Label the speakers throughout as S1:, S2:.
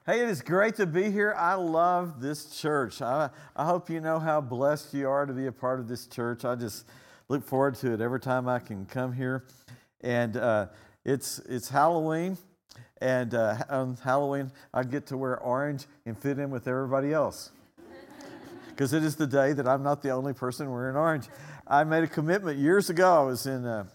S1: Hey, it is great to be here. I love this church. I hope you know how blessed you are to be a part of this church. I just look forward to it every time I can come here. And it's Halloween, and on Halloween I get to wear orange and fit in with everybody else. Because it is the day that I'm not the only person wearing orange. I made a commitment years ago. I was in a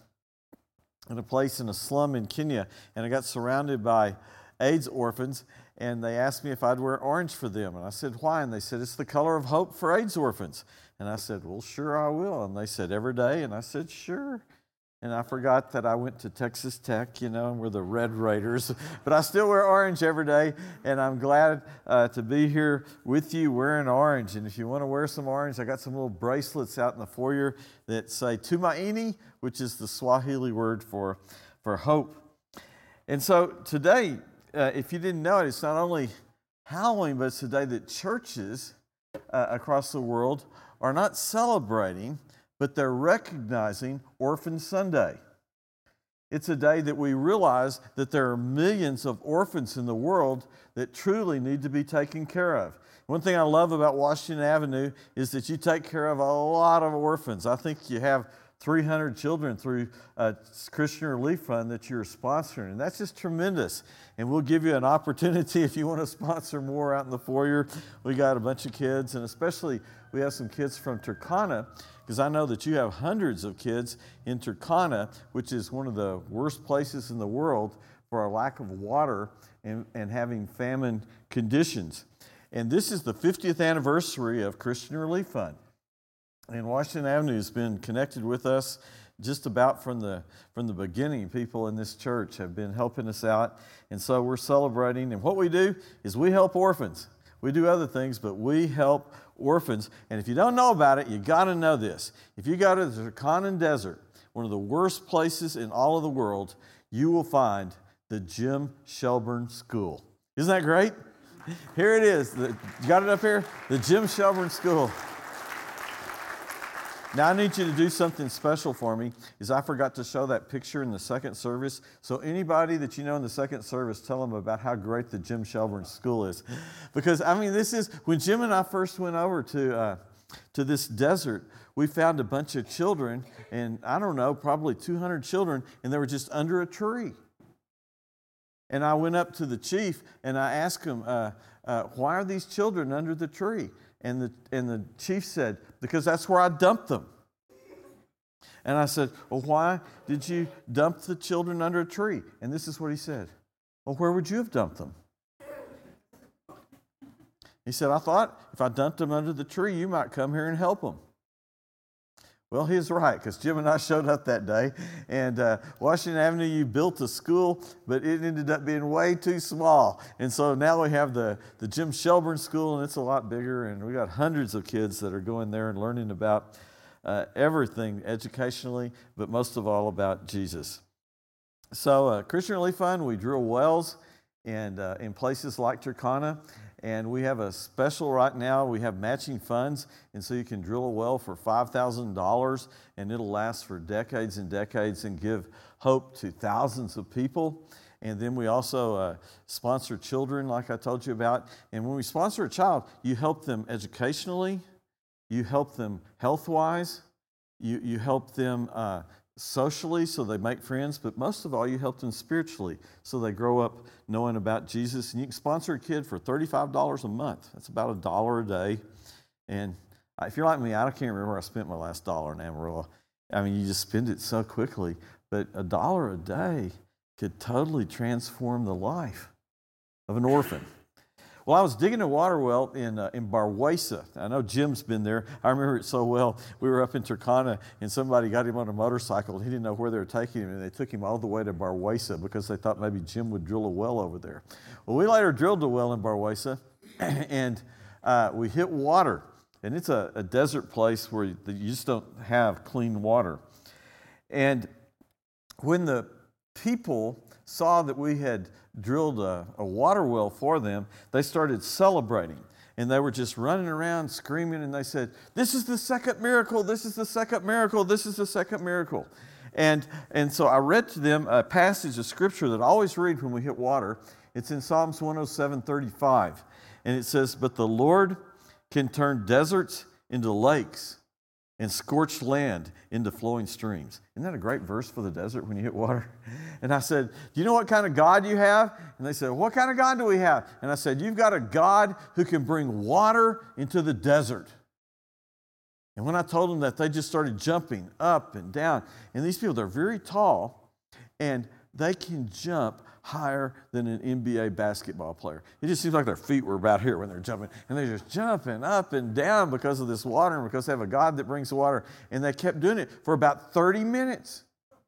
S1: place in a slum in Kenya, and I got surrounded by AIDS orphans, and they asked me if I'd wear orange for them. And I said, why? And they said, it's the color of hope for AIDS orphans. And I said, well, sure I will. And they said, every day? And I said, sure. And I forgot that I went to Texas Tech, and we're the Red Raiders. But I still wear orange every day, and I'm glad to be here with you wearing orange. And if you want to wear some orange, I got some little bracelets out in the foyer that say Tumaini, which is the Swahili word for hope. And so today, if you didn't know it, it's not only Halloween, but it's the day that churches across the world are not celebrating, but they're recognizing Orphan Sunday. It's a day that we realize that there are millions of orphans in the world that truly need to be taken care of. One thing I love about Washington Avenue is that you take care of a lot of orphans. I think you have 300 children through Christian Relief Fund that you're sponsoring, and that's just tremendous. And we'll give you an opportunity if you want to sponsor more out in the foyer. We got a bunch of kids, and especially we have some kids from Turkana, because I know that you have hundreds of kids in Turkana, which is one of the worst places in the world for a lack of water and having famine conditions. And this is the 50th anniversary of Christian Relief Fund. And Washington Avenue has been connected with us just about from the beginning. People in this church have been helping us out. And so we're celebrating. And what we do is we help orphans. We do other things, but we help orphans. And if you don't know about it, you got to know this. If you go to the Turkana Desert, one of the worst places in all of the world, you will find the Jim Shelburne School. Isn't that great? Here it is. You got it up here? The Jim Shelburne School. Now I need you to do something special for me, is I forgot to show that picture in the second service. So anybody that you know in the second service, tell them about how great the Jim Shelburne School is. Because, this is, when Jim and I first went over to this desert, we found a bunch of children, and I don't know, probably 200 children, and they were just under a tree. And I went up to the chief, and I asked him, why are these children under the tree? And the chief said, because that's where I dumped them. And I said, well, why did you dump the children under a tree? And this is what he said. Well, where would you have dumped them? He said, I thought if I dumped them under the tree, you might come here and help them. Well, he was right, because Jim and I showed up that day, and Washington Avenue, you built a school, but it ended up being way too small. And so now we have the Jim Shelburne School, and it's a lot bigger, and we got hundreds of kids that are going there and learning about everything educationally, but most of all about Jesus. So Christian Relief Fund, we drill wells and in places like Turkana. And we have a special right now. We have matching funds, and so you can drill a well for $5,000, and it'll last for decades and decades and give hope to thousands of people. And then we also sponsor children, like I told you about. And when we sponsor a child, you help them educationally, you help them health-wise, you help them socially so they make friends, but most of all, you help them spiritually so they grow up knowing about Jesus. And you can sponsor a kid for $35 a month. That's about $1 a day. And if you're like me, I can't remember where I spent my last dollar in Amarillo. You just spend it so quickly. But $1 a day could totally transform the life of an orphan. Well, I was digging a water well in Barwesa. I know Jim's been there. I remember it so well. We were up in Turkana, and somebody got him on a motorcycle. He didn't know where they were taking him, and they took him all the way to Barwesa because they thought maybe Jim would drill a well over there. Well, we later drilled a well in Barwesa, and we hit water. And it's a desert place where you just don't have clean water. And when the people saw that we had drilled a water well for them, they started celebrating. And they were just running around screaming, and they said, this is the second miracle, this is the second miracle, this is the second miracle. And so I read to them a passage of Scripture that I always read when we hit water, It's in Psalms 107:35. And it says, "But the Lord can turn deserts into lakes and scorched land into flowing streams." Isn't that a great verse for the desert when you hit water? And I said, "Do you know what kind of God you have?" And they said, "What kind of God do we have?" And I said, "You've got a God who can bring water into the desert." And when I told them that, they just started jumping up and down. And these people, they're very tall, and they can jump higher than an NBA basketball player. It just seems like their feet were about here when they're jumping. And they're just jumping up and down because of this water and because they have a God that brings the water. And they kept doing it for about 30 minutes.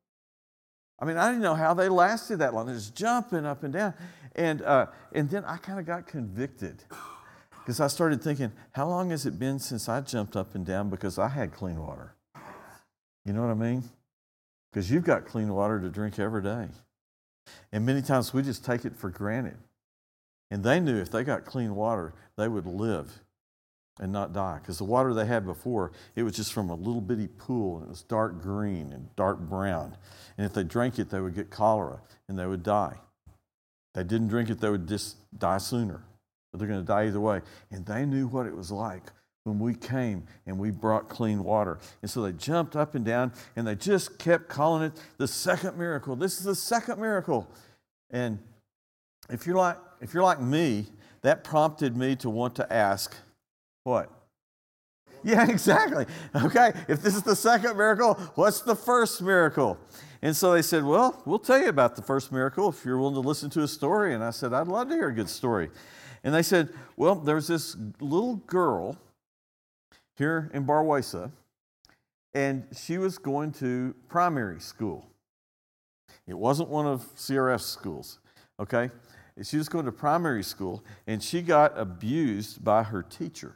S1: I mean, I didn't know how they lasted that long. They're just jumping up and down. And then I kind of got convicted because I started thinking, how long has it been since I jumped up and down because I had clean water? You know what I mean? Because you've got clean water to drink every day. And many times we just take it for granted. And they knew if they got clean water, they would live and not die. Because the water they had before, it was just from a little bitty pool, and it was dark green and dark brown. And if they drank it, they would get cholera and they would die. If they didn't drink it, they would just die sooner. But they're going to die either way. And they knew what it was like when we came and we brought clean water. And so they jumped up and down, and they just kept calling it the second miracle. This is the second miracle. And if you're like me, that prompted me to want to ask, what? Yeah, exactly. Okay, if this is the second miracle, what's the first miracle? And so they said, well, we'll tell you about the first miracle if you're willing to listen to a story. And I said, I'd love to hear a good story. And they said, well, there's this little girl here in Barwesa, and she was going to primary school. It wasn't one of CRF's schools, okay? She was going to primary school, and she got abused by her teacher.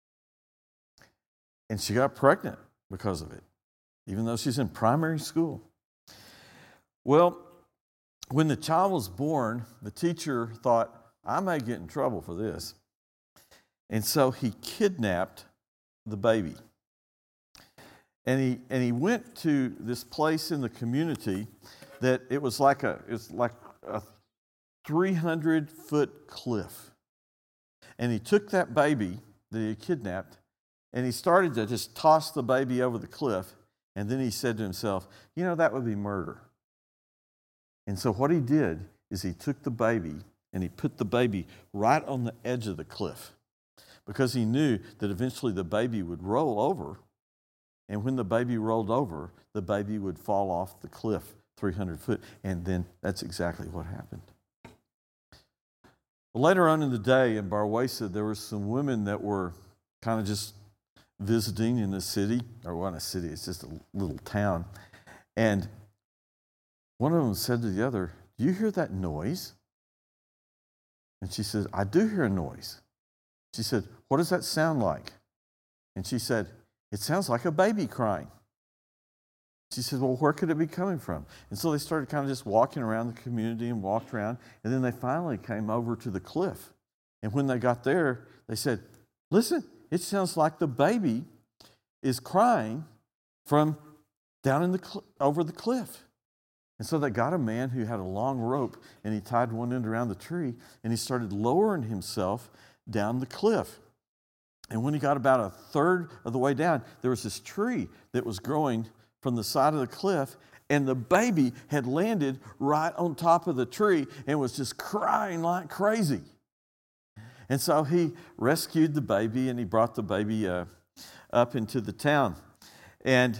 S1: And she got pregnant because of it, even though she's in primary school. Well, when the child was born, the teacher thought, I may get in trouble for this. And so he kidnapped the baby. And he went to this place in the community that it was like a 300-foot cliff. And he took that baby that he had kidnapped, and he started to just toss the baby over the cliff. And then he said to himself, that would be murder. And so what he did is he took the baby and he put the baby right on the edge of the cliff, because he knew that eventually the baby would roll over. And when the baby rolled over, the baby would fall off the cliff 300 foot. And then that's exactly what happened. Well, later on in the day in Barwesa, there were some women that were kind of just visiting in the city, or not a city, it's just a little town. And one of them said to the other, do you hear that noise? And she said, I do hear a noise. She said, what does that sound like? And she said, it sounds like a baby crying. She said, well, where could it be coming from? And so they started kind of just walking around the community and walked around. And then they finally came over to the cliff. And when they got there, they said, listen, it sounds like the baby is crying from down over the cliff. And so they got a man who had a long rope, and he tied one end around the tree, and he started lowering himself down the cliff. And when he got about a third of the way down, there was this tree that was growing from the side of the cliff, and the baby had landed right on top of the tree and was just crying like crazy. And so he rescued the baby, and he brought the baby up into the town. And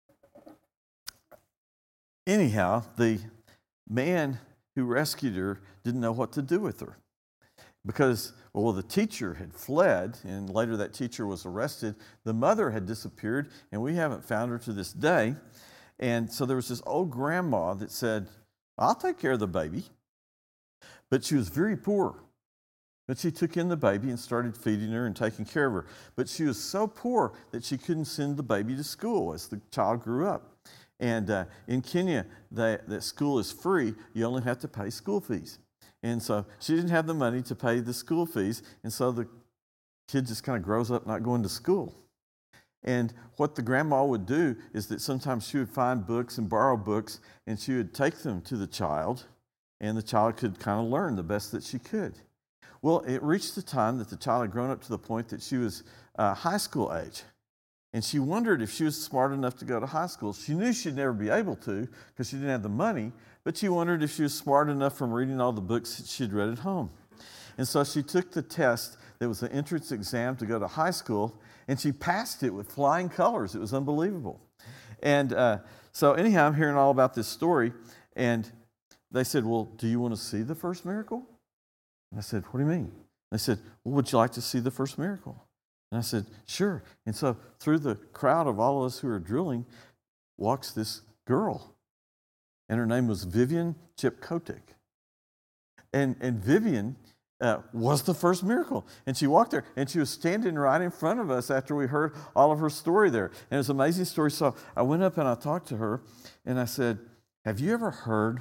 S1: anyhow, the man who rescued her didn't know what to do with her, because, well, the teacher had fled, and later that teacher was arrested. The mother had disappeared, and we haven't found her to this day. And so there was this old grandma that said, I'll take care of the baby. But she was very poor. But she took in the baby and started feeding her and taking care of her. But she was so poor that she couldn't send the baby to school as the child grew up. And in Kenya, that school is free. You only have to pay school fees. And so she didn't have the money to pay the school fees. And so the kid just kind of grows up not going to school. And what the grandma would do is that sometimes she would find books and borrow books, and she would take them to the child and the child could kind of learn the best that she could. Well, it reached the time that the child had grown up to the point that she was high school age. And she wondered if she was smart enough to go to high school. She knew she'd never be able to because she didn't have the money, but she wondered if she was smart enough from reading all the books that she'd read at home. And so she took the test that was the entrance exam to go to high school, and she passed it with flying colors. It was unbelievable. And so anyhow, I'm hearing all about this story, and they said, well, do you want to see the first miracle? And I said, what do you mean? They said, well, would you like to see the first miracle? And I said, sure. And so through the crowd of all of us who are drilling walks this girl. And her name was Vivian Chepkotik. And Vivian was the first miracle. And she walked there, and she was standing right in front of us after we heard all of her story there. And it was an amazing story. So I went up and I talked to her, and I said, have you ever heard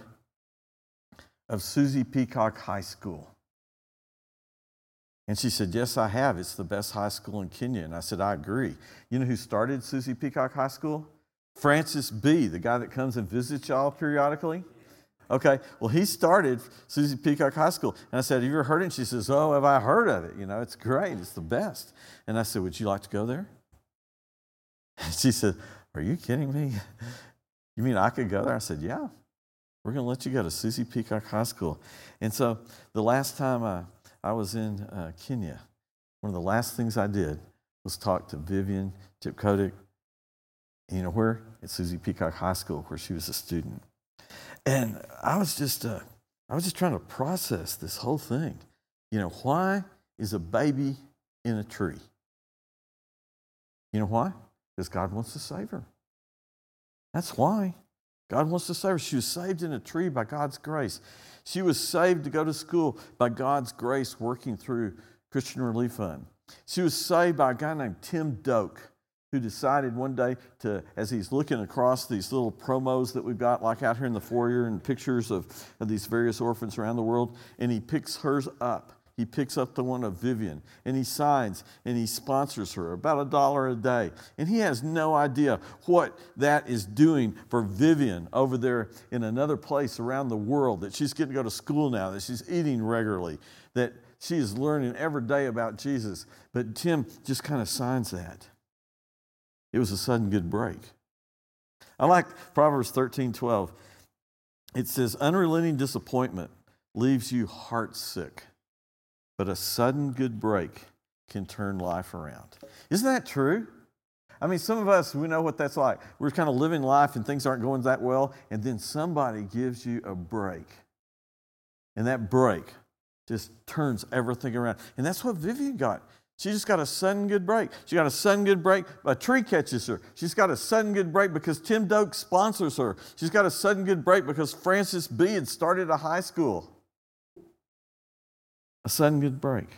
S1: of Susie Peacock High School? And she said, yes, I have. It's the best high school in Kenya. And I said, I agree. You know who started Susie Peacock High School? Francis B., the guy that comes and visits y'all periodically. Okay, well, he started Susie Peacock High School. And I said, have you ever heard it? And she says, oh, have I heard of it? You know, it's great. It's the best. And I said, would you like to go there? And she said, are you kidding me? You mean I could go there? I said, yeah. We're going to let you go to Susie Peacock High School. And so the last time I was in Kenya, one of the last things I did was talk to Vivian Chepkotik. You know where? At Susie Peacock High School, where she was a student. And I was just trying to process this whole thing. You know, why is a baby in a tree? You know why? Because God wants to save her. That's why. God wants to save her. She was saved in a tree by God's grace. She was saved to go to school by God's grace working through Christian Relief Fund. She was saved by a guy named Tim Doak, who decided one day to, as he's looking across these little promos that we've got, like out here in the foyer, and pictures of these various orphans around the world, and he picks hers up. He picks up the one of Vivian, and he signs, and he sponsors her about $1 a day. And he has no idea what that is doing for Vivian over there in another place around the world, that she's getting to go to school now, that she's eating regularly, that she is learning every day about Jesus. But Tim just kind of signs that. It was a sudden good break. I like Proverbs 13:12. It says, unrelenting disappointment leaves you heart sick, but a sudden good break can turn life around. Isn't that true? I mean, some of us, we know what that's like. We're kind of living life and things aren't going that well, and then somebody gives you a break. And that break just turns everything around. And that's what Vivian got. She just got a sudden good break. She got a sudden good break. A tree catches her. She's got a sudden good break because Tim Doak sponsors her. She's got a sudden good break because Francis B. had started a high school. A sudden good break.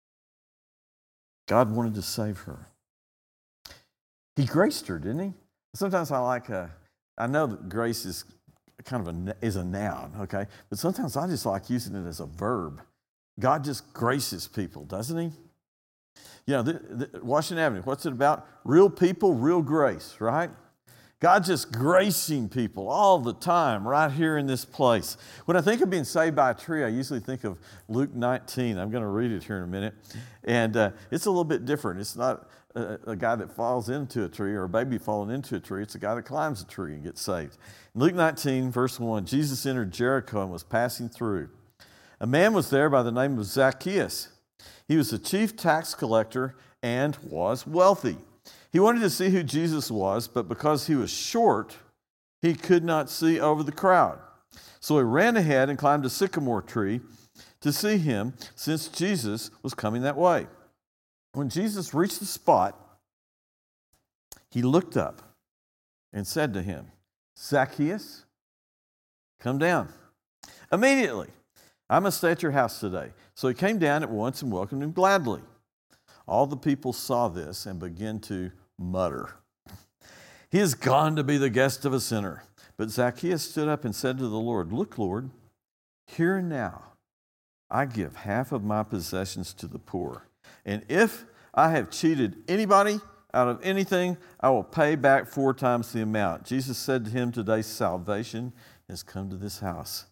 S1: God wanted to save her. He graced her, didn't he? Sometimes I know that grace is kind of is a noun, okay? But sometimes I just like using it as a verb. God just graces people, doesn't he? You know, Washington Avenue, what's it about? Real people, real grace, right? God just gracing people all the time right here in this place. When I think of being saved by a tree, I usually think of Luke 19. I'm going to read it here in a minute. And it's a little bit different. It's not a guy that falls into a tree or a baby falling into a tree. It's a guy that climbs a tree and gets saved. In Luke 19, verse 1, Jesus entered Jericho and was passing through. A man was there by the name of Zacchaeus. He was the chief tax collector and was wealthy. He wanted to see who Jesus was, but because he was short, he could not see over the crowd. So he ran ahead and climbed a sycamore tree to see him, since Jesus was coming that way. When Jesus reached the spot, he looked up and said to him, Zacchaeus, come down. Immediately, I must stay at your house today. So he came down at once and welcomed him gladly. All the people saw this and began to mutter, he has gone to be the guest of a sinner. But Zacchaeus stood up and said to the Lord, look, Lord, here and now I give half of my possessions to the poor. And if I have cheated anybody out of anything, I will pay back 4 times the amount. Jesus said to him, today salvation has come to this house,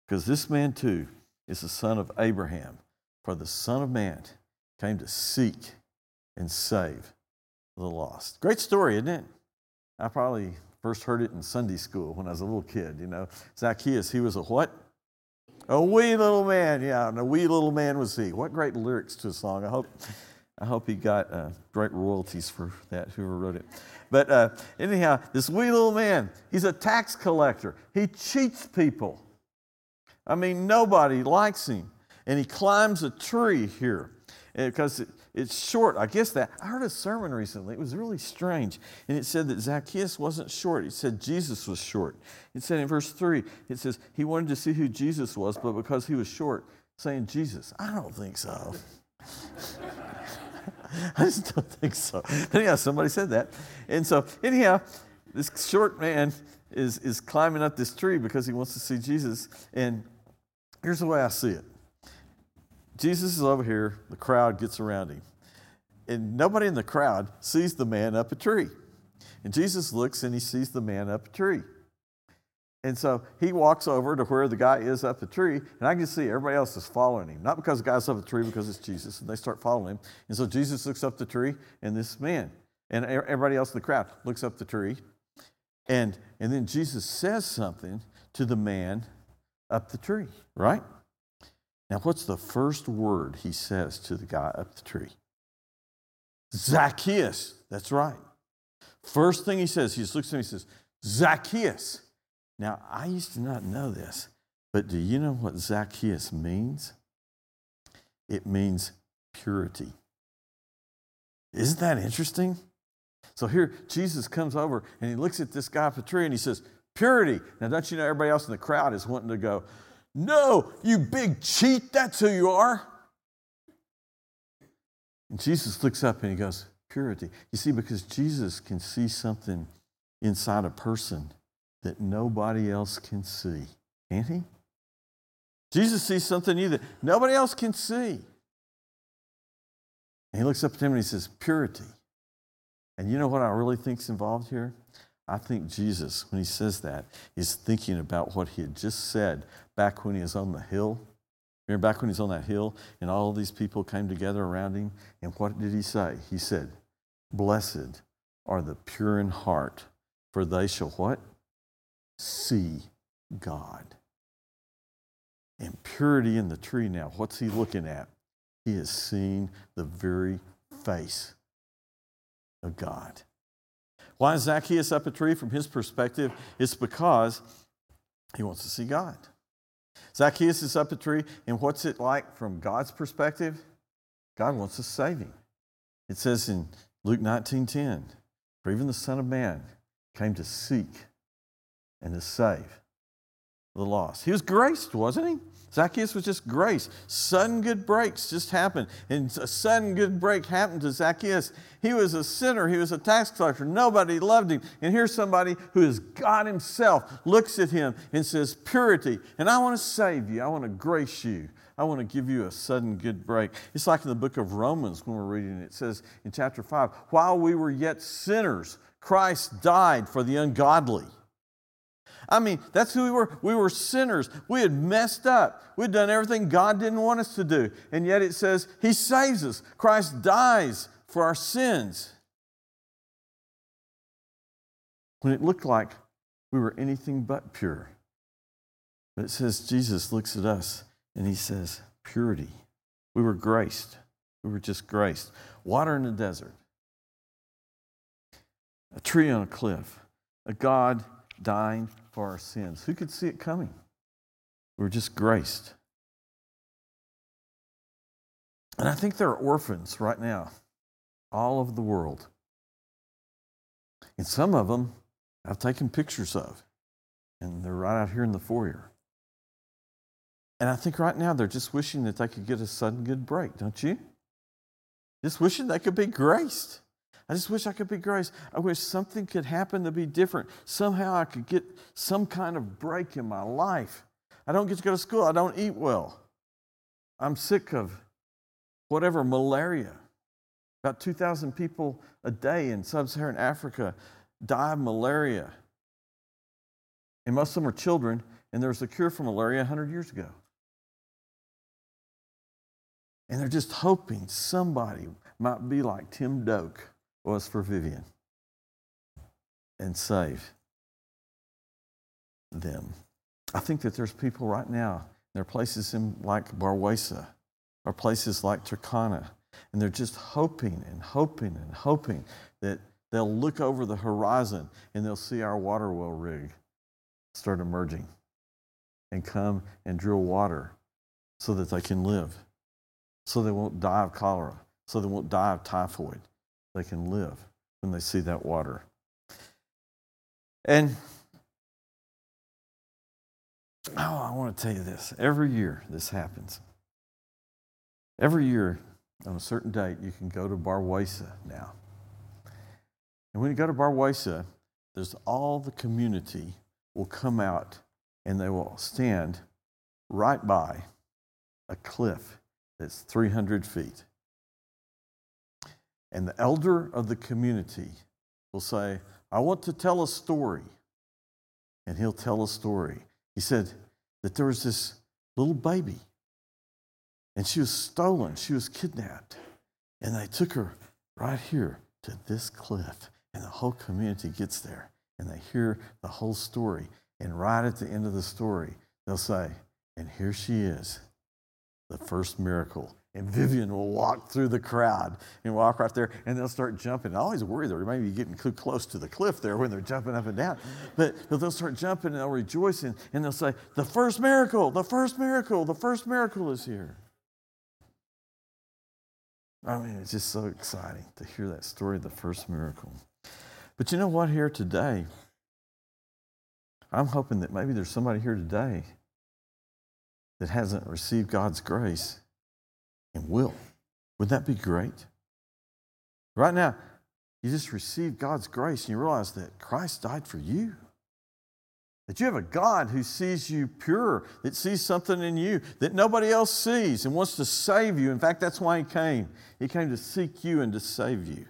S1: because this man too is the son of Abraham. For the Son of Man came to seek and save the lost. Great story, isn't it? I probably first heard it in Sunday school when I was a little kid, you know. Zacchaeus, he was a what? A wee little man, yeah, and a wee little man was he. What great lyrics to a song. I hope he got great royalties for that, whoever wrote it. But anyhow, this wee little man, he's a tax collector. He cheats people. I mean, nobody likes him. And he climbs a tree here because it's short. I heard a sermon recently. It was really strange. And it said that Zacchaeus wasn't short. It said Jesus was short. It said in verse 3, it says he wanted to see who Jesus was, but because he was short, saying Jesus. I don't think so. I just don't think so. But anyhow, somebody said that. And so anyhow, this short man is climbing up this tree because he wants to see Jesus. And here's the way I see it. Jesus is over here, the crowd gets around him. And nobody in the crowd sees the man up a tree. And Jesus looks and he sees the man up a tree. And so he walks over to where the guy is up the tree, and I can see everybody else is following him. Not because the guy's up the tree, because it's Jesus, and they start following him. And so Jesus looks up the tree, and this man, and everybody else in the crowd looks up the tree. And then Jesus says something to the man up the tree, right? Now, what's the first word he says to the guy up the tree? Zacchaeus. That's right. First thing he says, he just looks at him and says, Zacchaeus. Now, I used to not know this, but do you know what Zacchaeus means? It means purity. Isn't that interesting? So here, Jesus comes over and he looks at this guy up the tree and he says, purity. Now, don't you know everybody else in the crowd is wanting to go, no, you big cheat, that's who you are. And Jesus looks up and he goes, purity. You see, because Jesus can see something inside a person that nobody else can see. Can't he? Jesus sees something in you that nobody else can see. And he looks up at him and he says, purity. And you know what I really think is involved here? I think Jesus, when he says that, is thinking about what he had just said back when he was on the hill. Remember back when he was on that hill and all of these people came together around him? And what did he say? He said, blessed are the pure in heart, for they shall what? See God. And purity in the tree now, what's he looking at? He is seeing the very face of God. Why is Zacchaeus up a tree? From his perspective, it's because he wants to see God. Zacchaeus is up a tree, and what's it like from God's perspective? God wants to save him. It says in Luke 19:10, for even the Son of Man came to seek and to save the lost. He was graced, wasn't he? Zacchaeus was just graced. Sudden good breaks just happened. And a sudden good break happened to Zacchaeus. He was a sinner. He was a tax collector. Nobody loved him. And here's somebody who is God himself, looks at him and says, purity. And I want to save you. I want to grace you. I want to give you a sudden good break. It's like in the book of Romans when we're reading it. It says in chapter 5, while we were yet sinners, Christ died for the ungodly. I mean, that's who we were. We were sinners. We had messed up. We'd done everything God didn't want us to do. And yet it says he saves us. Christ dies for our sins. When it looked like we were anything but pure. But it says Jesus looks at us and he says, purity. We were graced. We were just graced. Water in the desert. A tree on a cliff. A God dying for our sins. Who could see it coming? We were just graced. And I think there are orphans right now, all over the world. And some of them I've taken pictures of, and they're right out here in the foyer. And I think right now they're just wishing that they could get a sudden good break, don't you? Just wishing they could be graced. I just wish I could be graced. I wish something could happen to be different. Somehow I could get some kind of break in my life. I don't get to go to school. I don't eat well. I'm sick of whatever, malaria. About 2,000 people a day in sub-Saharan Africa die of malaria. And most of them are children, And there was a cure for malaria 100 years ago. And they're just hoping somebody might be like Tim Doak was for Vivian and save them. I think that there's people right now, there are places like Barwesa or places like Turkana, and they're just hoping and hoping and hoping that they'll look over the horizon and they'll see our water well rig start emerging and come and drill water so that they can live, so they won't die of cholera, so they won't die of typhoid. They can live when they see that water. And I want to tell you this. Every year this happens. Every year on a certain date, you can go to Barwesa now. And when you go to Barwesa, there's all the community will come out and they will stand right by a cliff that's 300 feet. And the elder of the community will say, I want to tell a story. And he'll tell a story. He said that there was this little baby, and she was stolen. She was kidnapped. And they took her right here to this cliff. And the whole community gets there, and they hear the whole story. And right at the end of the story, they'll say, and here she is, the first miracle. And Vivian will walk through the crowd and walk right there, and they'll start jumping. I always worry they may be getting too close to the cliff there when they're jumping up and down. But they'll start jumping and they'll rejoice, and they'll say, the first miracle, the first miracle, the first miracle is here. I mean, it's just so exciting to hear that story of the first miracle. But you know what, here today, I'm hoping that maybe there's somebody here today that hasn't received God's grace and will. Wouldn't that be great? Right now, you just received God's grace and you realize that Christ died for you. That you have a God who sees you pure, that sees something in you that nobody else sees and wants to save you. In fact, that's why He came. He came to seek you and to save you.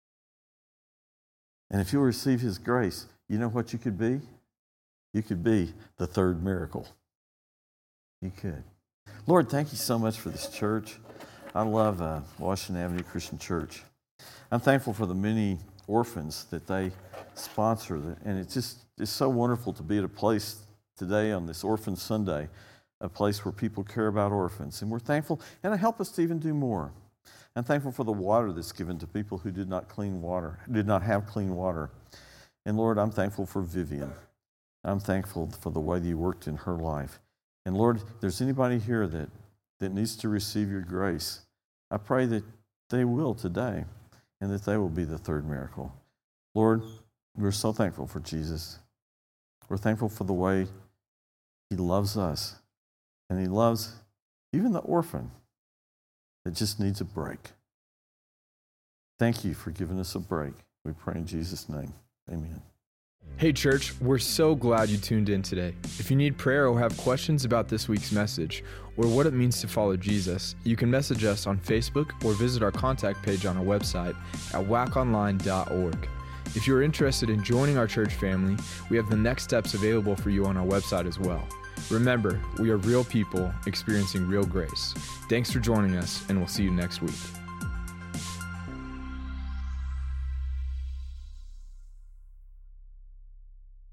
S1: And if you'll receive His grace, you know what you could be? You could be the third miracle. You could. Lord, thank you so much for this church. I love Washington Avenue Christian Church. I'm thankful for the many orphans that they sponsor, and it's so wonderful to be at a place today on this Orphan Sunday, a place where people care about orphans, and we're thankful, and it helps us to even do more. I'm thankful for the water that's given to people who did not have clean water. And Lord, I'm thankful for Vivian. I'm thankful for the way that you worked in her life. And Lord, if there's anybody here that needs to receive your grace, I pray that they will today and that they will be the third miracle. Lord, we're so thankful for Jesus. We're thankful for the way He loves us, and He loves even the orphan that just needs a break. Thank you for giving us a break. We pray in Jesus' name. Amen.
S2: Hey church, we're so glad you tuned in today. If you need prayer or have questions about this week's message or what it means to follow Jesus, you can message us on Facebook or visit our contact page on our website at waconline.org. If you're interested in joining our church family, we have the next steps available for you on our website as well. Remember, we are real people experiencing real grace. Thanks for joining us, and we'll see you next week.